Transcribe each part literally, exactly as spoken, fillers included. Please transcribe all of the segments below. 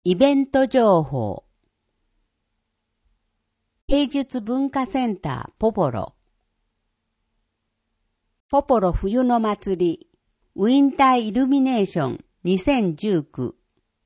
イベント情報。芸術文化センターポポロ。ポポロ冬の祭り、ウィンターイルミネーションにせんじゅうきゅう。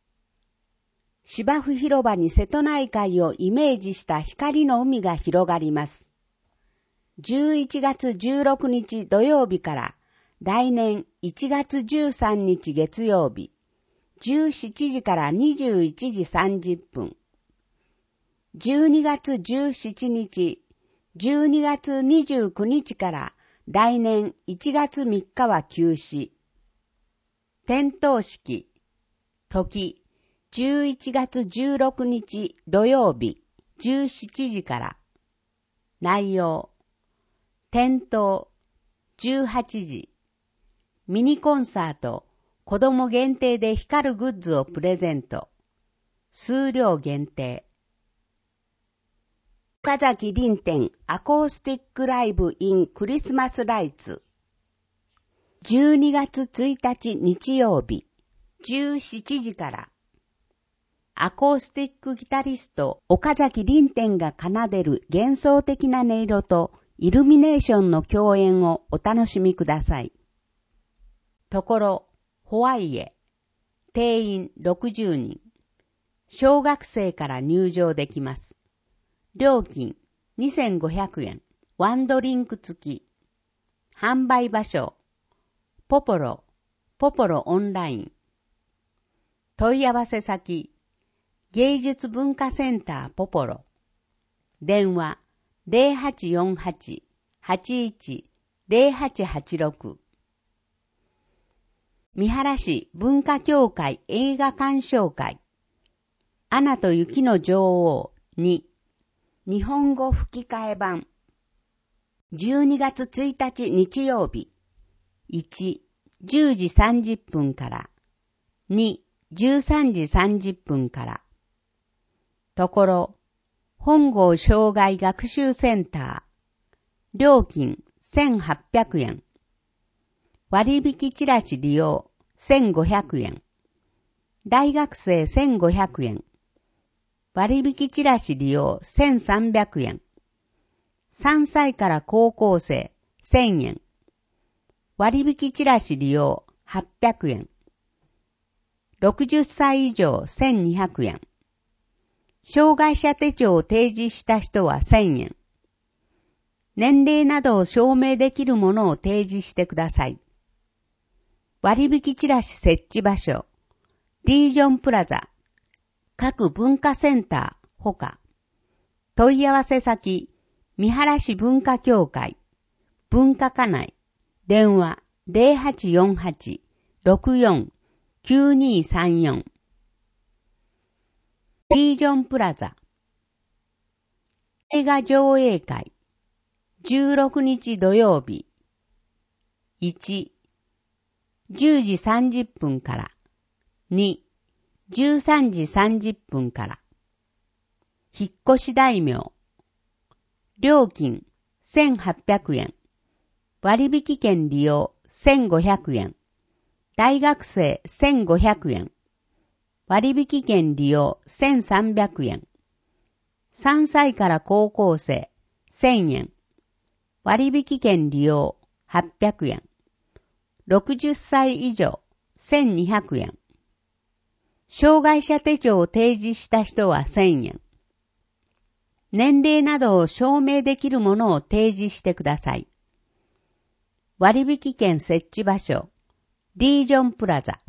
芝生広場に瀬戸内海をイメージした光の海が広がります。じゅういちがつじゅうろくにち土曜日から来年いちがつじゅうさんにち月曜日、じゅうしちじからにじゅういちじさんじゅっぷん。じゅうにがつじゅうしちにち、じゅうにがつにじゅうくにちから来年いちがつみっかは休止。点灯式、時、じゅういちがつじゅうろくにち土曜日、じゅうしちじから。内容、点灯、じゅうはちじ、ミニコンサート、子供限定で光るグッズをプレゼント。数量限定。岡崎林店アコースティックライブインクリスマスライツ。じゅうにがつついたち日曜日、じゅうしちじから。アコースティックギタリスト岡崎林店が奏でる幻想的な音色とイルミネーションの共演をお楽しみください。ところ、ホワイエ、定員ろくじゅうにん、小学生から入場できます。料金にせんごひゃくえん、ワンドリンク付き。販売場所、ポポロ、ポポロオンライン。問い合わせ先、芸術文化センターポポロ。電話 ゼロはちよんはち はちいち ゼロはちはちろく。三原市文化協会映画鑑賞会。アナと雪の女王に。日本語吹き替え版。じゅうにがつついたち日曜日。いち、じゅうじさんじゅっぷんから。に、じゅうさんじさんじゅっぷんから。ところ、本郷障害学習センター。料金せんはっぴゃくえん。割引チラシ利用せんごひゃくえん。大学生せんごひゃくえん。割引チラシ利用せんさんびゃくえん。さんさいから高校生せんえん。割引チラシ利用はっぴゃくえん。ろくじゅっさい以上せんにひゃくえん。障害者手帳を提示した人はせんえん。年齢などを証明できるものを提示してください。割引チラシ設置場所、リージョンプラザ、各文化センター、ほか。問い合わせ先、三原市文化協会、文化課内、電話 ゼロはちよんはち ろくよん きゅうにさんよん。リージョンプラザ。映画上映会。じゅうろくにち土曜日。いち、じゅうじさんじゅっぷんから。に、じゅうさんじさんじゅっぷんから。引っ越し大名。料金せんはっぴゃくえん。割引券利用せんごひゃくえん。大学生せんごひゃくえん。割引券利用せんさんびゃくえん。さんさいから高校生せんえん。割引券利用はっぴゃくえん。ろくじゅっさい以上せんにひゃくえん。障害者手帳を提示した人はせんえん。年齢などを証明できるものを提示してください。割引券設置場所、リージョンプラザ。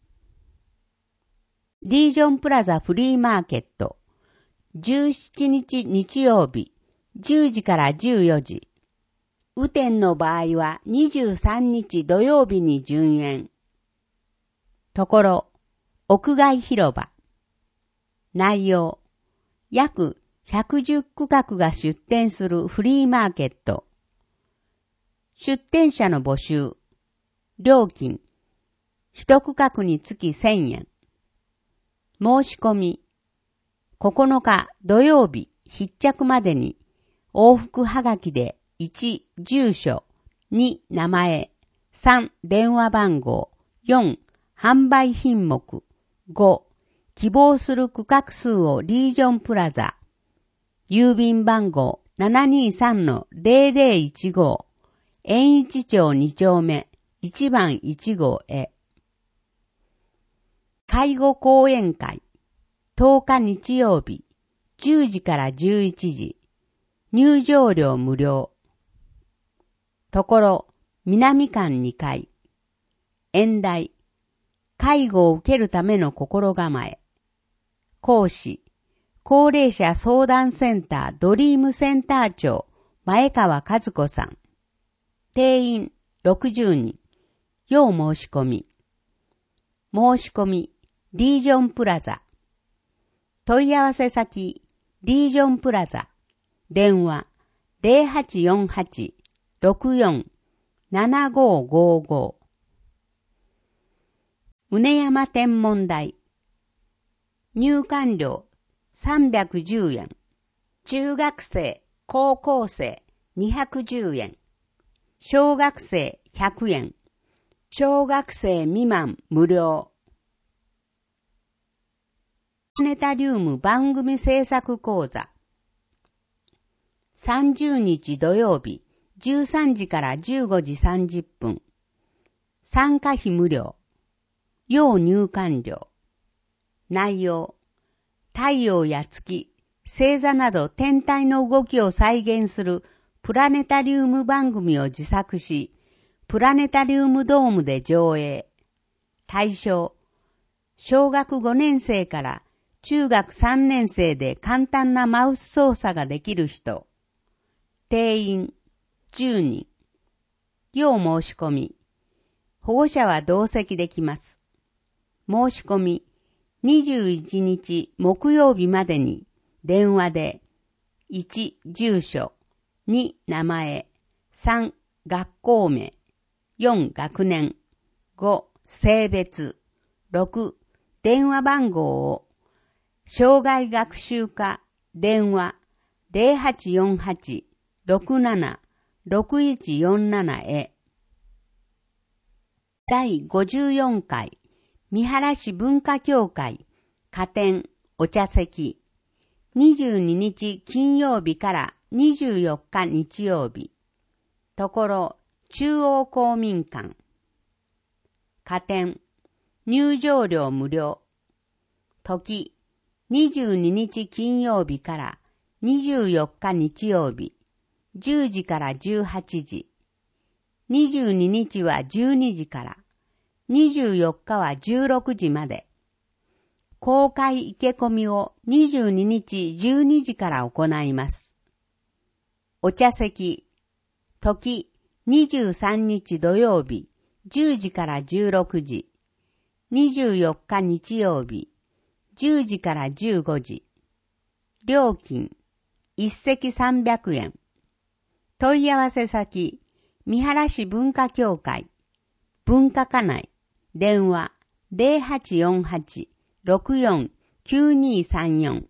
リージョンプラザフリーマーケット。じゅうしちにち日曜日、じゅうじからじゅうよじ。雨天の場合はにじゅうさんにち土曜日に順延。ところ、屋外広場。内容、約ひゃくじゅっくかくが出店するフリーマーケット。出店者の募集。料金、一区画につきせんえん。申し込み、ここのか土曜日必着までに往復はがきでいち住所、に名前、さん電話番号、よん販売品目、ご希望する区画数をリージョンプラザ、郵便番号 ななにさんのゼロゼロいちご、円一町に丁目いちばんいち号へ。介護講演会、とおか日曜日、じゅうじからじゅういちじ、入場料無料。ところ、南館にかい。演題、介護を受けるための心構え。講師、高齢者相談センタードリームセンター長、前川和子さん。定員ろくじゅうにん。要申し込み。申し込み、リージョンプラザ。問い合わせ先、リージョンプラザ。電話、ゼロはちよんはち ろくよん ななごごご。うねやま天文台。入館料さんびゃくじゅうえん。中学生、高校生にひゃくじゅうえん。小学生ひゃくえん。小学生未満無料。プラネタリウム番組制作講座。さんじゅうにち土曜日、じゅうさんじからじゅうごじさんじゅっぷん。参加費無料。要入館料。内容。太陽や月、星座など天体の動きを再現するプラネタリウム番組を自作し、プラネタリウムドームで上映。対象。小学ごねん生から中学さんねん生で簡単なマウス操作ができる人。定員じゅうにん。要申し込み。保護者は同席できます。申し込み。にじゅういちにち木曜日までに電話でいち住所、に名前、さん学校名、よん学年、ご性別、ろく電話番号を障害学習課電話 ゼロはちよんはち ろくなな ろくいちよんなな へ。だいごじゅうよんかい三原市文化協会花店お茶席にじゅうににち金曜日からにじゅうよっか日曜日ところ中央公民館花店入場料無料時にじゅうににち金曜日からにじゅうよっか日曜日じゅうじからじゅうはちじにじゅうににちはじゅうにじからにじゅうよっかはじゅうろくじまで。公開受け込みをにじゅうににちじゅうにじから行います。お茶席、時にじゅうさんにち土曜日じゅうじからじゅうろくじ、にじゅうよっか日曜日じゅうじからじゅうごじ。料金、一席さんびゃくえん。問い合わせ先、三原市文化協会、文化課内。電話ゼロはちよんはち ろくよん きゅうにさんよん。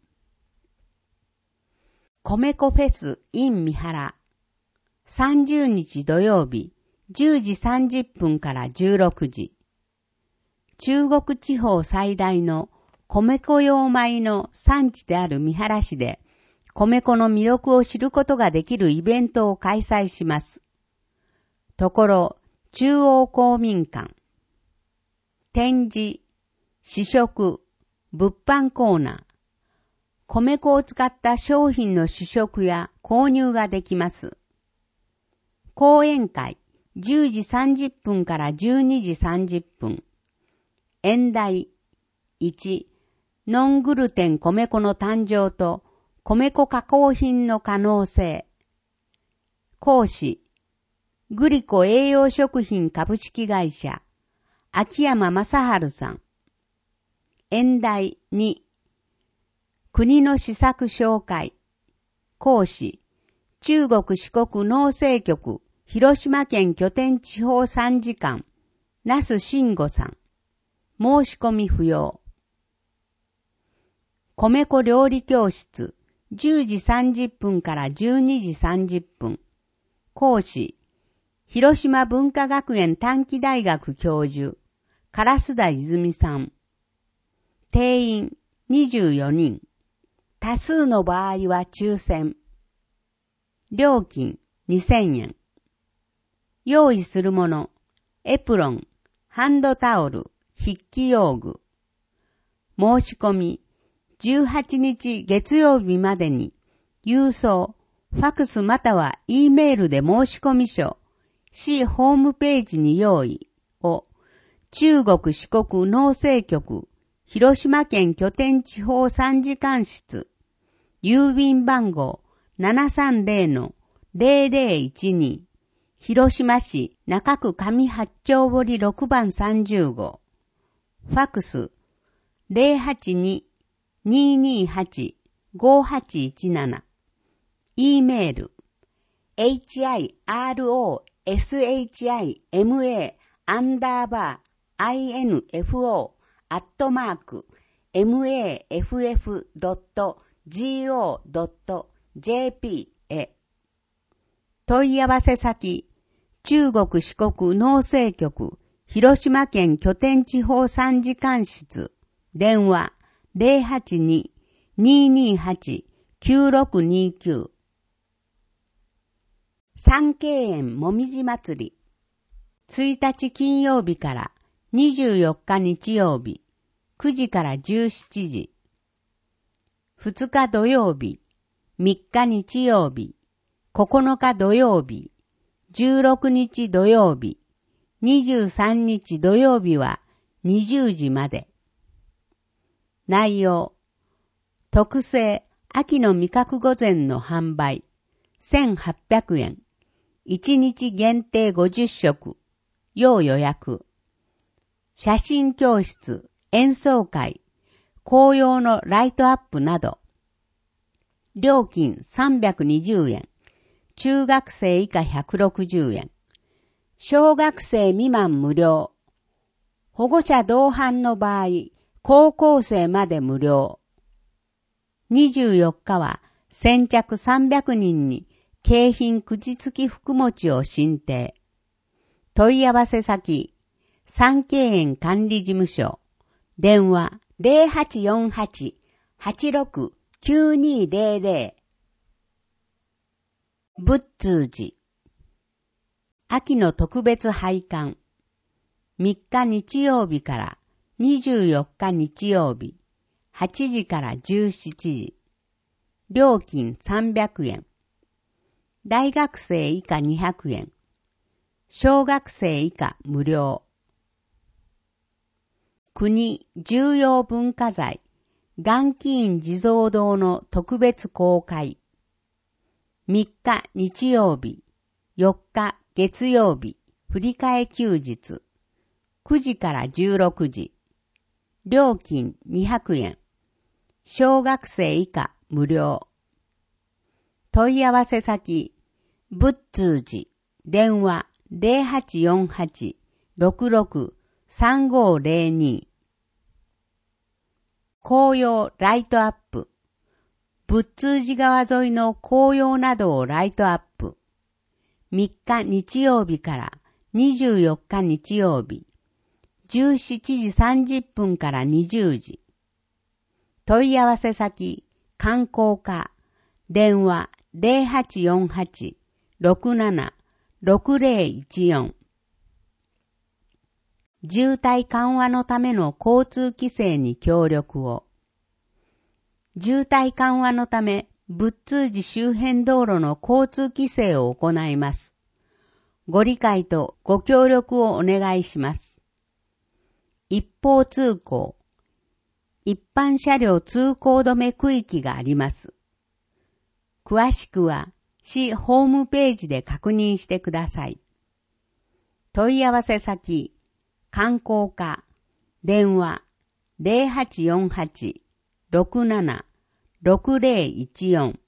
米粉フェス in 三原。さんじゅうにち土曜日じゅうじさんじゅっぷんからじゅうろくじ。中国地方最大の米粉用米の産地である三原市で米粉の魅力を知ることができるイベントを開催します。ところ中央公民館。展示、試食、物販コーナー。米粉を使った商品の試食や購入ができます。講演会、じゅうじさんじゅっぷんからじゅうにじさんじゅっぷん。演題、いち、ノングルテン米粉の誕生と米粉加工品の可能性。講師、グリコ栄養食品株式会社、秋山正治さん。演題に、国の施策紹介。講師、中国四国農政局広島県拠点地方参事官、那須慎吾さん。申し込み不要。米粉料理教室、じゅうじさんじゅっぷんからじゅうにじさんじゅっぷん。講師、広島文化学園短期大学教授、烏田泉さん。定員にじゅうよにん。多数の場合は抽選。料金にせんえん。用意するもの、エプロン、ハンドタオル、筆記用具。申し込み、じゅうはちにち月曜日までに、郵送、ファクスまたは E メールで申し込み書、市ホームページに用意を、中国四国農政局、広島県拠点地方参事官室、郵便番号 ななさんぜろのぜろぜろいちに、広島市中区上八丁堀ろくばんさんじゅうご、ファックス ゼロはちに にーにーはち ごはちいちなな、E メール ヒロシマ アンダーバー インフォ アットマーク マフ ドット ゴ ドット ジェーピー へ。問い合わせ先、中国四国農政局、広島県拠点地方参事官室、電話 ゼロはちに にーにーはち きゅうろくにーきゅう。三溪園もみじ祭り。ついたち金曜日からにじゅうよっか日曜日、くじからじゅうしちじ。ふつか土曜日、みっか日曜日、ここのか土曜日、じゅうろくにち土曜日、にじゅうさんにち土曜日はにじゅうじまで。内容、特製秋の味覚御膳の販売、せんはっぴゃくえん、いちにち限定ごじゅっしょく、要予約。写真教室、演奏会、紅葉のライトアップなど。料金さんびゃくにじゅうえん、中学生以下ひゃくろくじゅうえん、小学生未満無料。保護者同伴の場合、高校生まで無料。にじゅうよっかは先着さんびゃくにんに景品口付き福餅を進呈。問い合わせ先、三溪園管理事務所、電話 ゼロはちよんはち はちろく きゅうにーぜろぜろ。仏通寺。秋の特別拝観。みっか日曜日からにじゅうよっか日曜日、はちじからじゅうしちじ。料金さんびゃくえん。大学生以下にひゃくえん。小学生以下無料。国重要文化財、元気院地蔵堂の特別公開。みっか日曜日、よっか月曜日、振り替え休日。くじからじゅうろくじ。料金にひゃくえん。小学生以下無料。問い合わせ先、仏通寺、電話 ゼロはちよんはち ろくろく さんごぜろに。紅葉ライトアップ。仏通寺川沿いの紅葉などをライトアップ。みっか日曜日からにじゅうよっか日曜日、じゅうしちじさんじゅっぷんからにじゅうじ。問い合わせ先、観光課、電話 ゼロはちよんはち ろくなな ろくぜろいちよん。渋滞緩和のための交通規制に協力を。渋滞緩和のため、仏通寺周辺道路の交通規制を行います。ご理解とご協力をお願いします。一方通行、一般車両通行止め区域があります。詳しくは市ホームページで確認してください。問い合わせ先、観光課、電話 ゼロはちよんはち ろくなな ろくぜろいちよん。